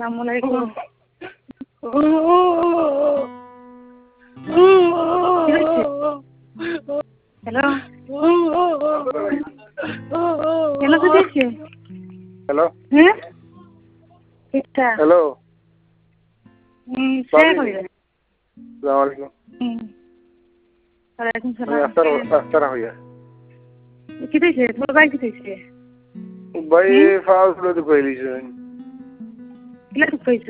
আসসালামু আলাইকুম। হ্যালো, কেন দিয়েছে? হ্যালো হ্যাঁ ঠিকটা হ্যালো সে কইরা আসসালামু আলাইকুম। ওয়ালাইকুম আমি সালাম। আস্তারা হইয়া কি দিয়েছে তোর ভাই? কি দিয়েছে ভাই ফাউল করে তো কইলিছ কিলা তো কইছো?